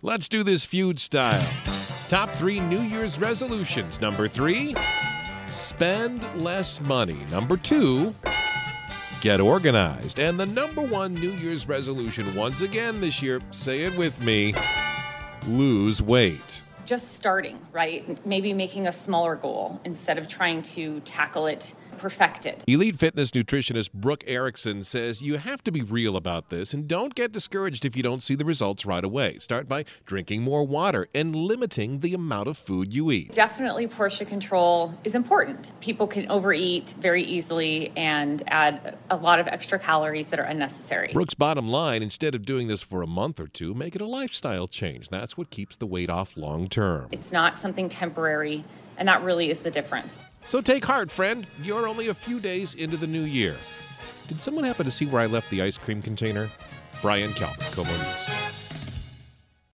Let's do this feud style. Top 3 New Year's resolutions. Number 3, spend less money. Number 2, get organized. And the number 1 New Year's resolution once again this year, say it with me, lose weight. Just starting, right? Maybe making a smaller goal instead of trying to tackle it, perfect it. Elite fitness nutritionist Brooke Erickson says you have to be real about this and don't get discouraged if you don't see the results right away. Start by drinking more water and limiting the amount of food you eat. Definitely portion control is important. People can overeat very easily and add a lot of extra calories that are unnecessary. Brooke's bottom line, instead of doing this for a month or two, make it a lifestyle change. That's what keeps the weight off long term. It's not something temporary, and that really is the difference. So take heart, friend. You're only a few days into the new year. Did someone happen to see where I left the ice cream container? Brian Calvin, KOMO News.